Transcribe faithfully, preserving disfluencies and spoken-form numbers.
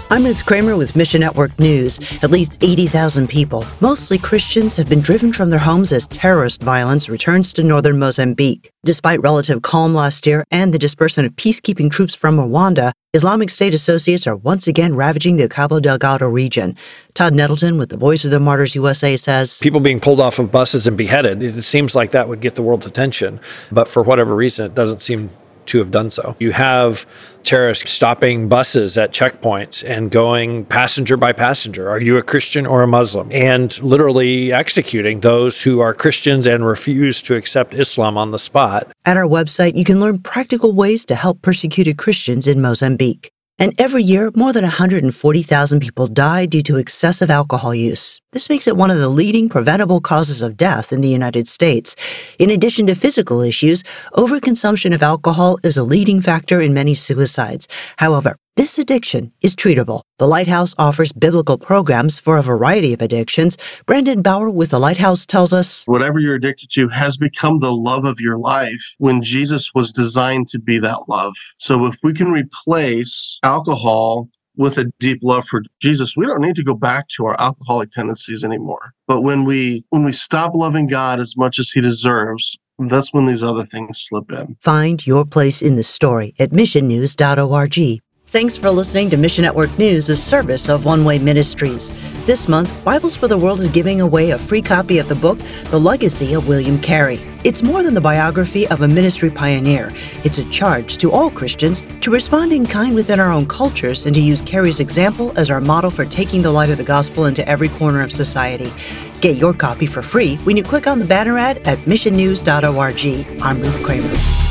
I'm Ruth Kramer with Mission Network News. At least eighty thousand people, mostly Christians, have been driven from their homes as terrorist violence returns to northern Mozambique. Despite relative calm last year and the disbursement of peacekeeping troops from Rwanda, Islamic State associates are once again ravaging the Cabo Delgado region. Todd Nettleton with the Voice of the Martyrs U S A says, people being pulled off of buses and beheaded, it seems like that would get the world's attention. But for whatever reason, it doesn't seem to have done so. You have terrorists stopping buses at checkpoints and going passenger by passenger. Are you a Christian or a Muslim? And literally executing those who are Christians and refuse to accept Islam on the spot. At our website, you can learn practical ways to help persecuted Christians in Mozambique. And every year, more than one hundred forty thousand people die due to excessive alcohol use. This makes it one of the leading preventable causes of death in the United States. In addition to physical issues, overconsumption of alcohol is a leading factor in many suicides. However, this addiction is treatable. The Lighthouse offers biblical programs for a variety of addictions. Brandon Bauer with The Lighthouse tells us, whatever you're addicted to has become the love of your life when Jesus was designed to be that love. So if we can replace alcohol with a deep love for Jesus, we don't need to go back to our alcoholic tendencies anymore. But when we when we stop loving God as much as he deserves, that's when these other things slip in. Find your place in the story at mission news dot org. Thanks for listening to Mission Network News, a service of One Way Ministries. This month, Bibles for the World is giving away a free copy of the book, The Legacy of William Carey. It's more than the biography of a ministry pioneer. It's a charge to all Christians to respond in kind within our own cultures and to use Carey's example as our model for taking the light of the gospel into every corner of society. Get your copy for free when you click on the banner ad at mission news dot org. I'm Ruth Kramer.